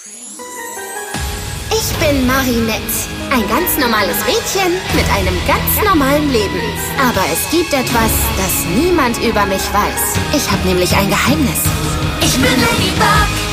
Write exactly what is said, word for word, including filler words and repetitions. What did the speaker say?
Ich bin Marinette, ein ganz normales Mädchen mit einem ganz normalen Leben. Aber es gibt etwas, das niemand über mich weiß. Ich habe nämlich ein Geheimnis. Ich bin Ladybug.